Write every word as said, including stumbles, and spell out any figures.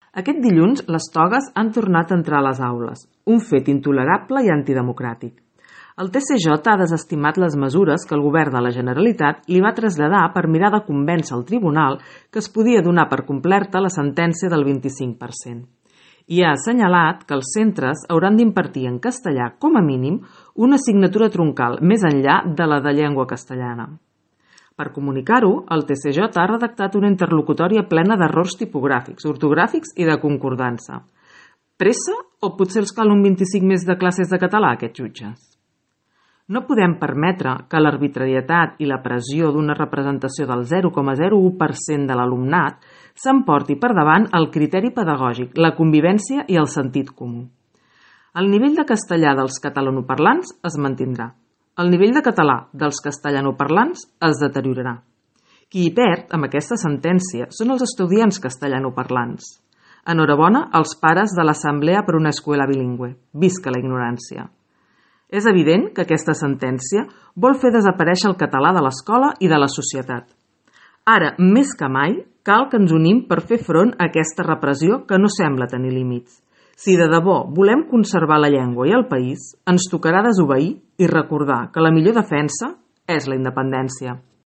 Aquest dilluns, les togues han tornat a entrar a les aules, un fet intolerable i antidemocràtic. El T C J ha desestimat les mesures que el govern de la Generalitat li va traslladar per mirar de convèncer el tribunal que es podia donar per complerta la sentència del vint-i-cinc per cent. I ha assenyalat que els centres hauran d'impartir en castellà, com a mínim, una assignatura troncal més enllà de la de llengua castellana. Per comunicar-ho, el T C J ha redactat una interlocutòria plena d'errors tipogràfics, ortogràfics i de concordança. Pressa o potser els cal un vint-i-cinc més de classes de català, aquests jutges? No podem permetre que l'arbitrarietat i la pressió d'una representació del zero coma zero u per cent de l'alumnat s'emporti per davant el criteri pedagògic, la convivència i el sentit comú. El nivell de castellà dels catalanoparlants es mantindrà. El nivell de català dels castellanoparlants es deteriorarà. Qui hi perd amb aquesta sentència són els estudiants castellanoparlants. Enhorabona als pares de l'Assemblea per una Escuela Bilingüe. Visca la ignorància! És evident que aquesta sentència vol fer desaparèixer el català de l'escola i de la societat. Ara, més que mai, cal que ens unim per fer front a aquesta repressió que no sembla tenir límits. Si de debò volem conservar la llengua i el país, ens tocarà desobeir i recordar que la millor defensa és la independència.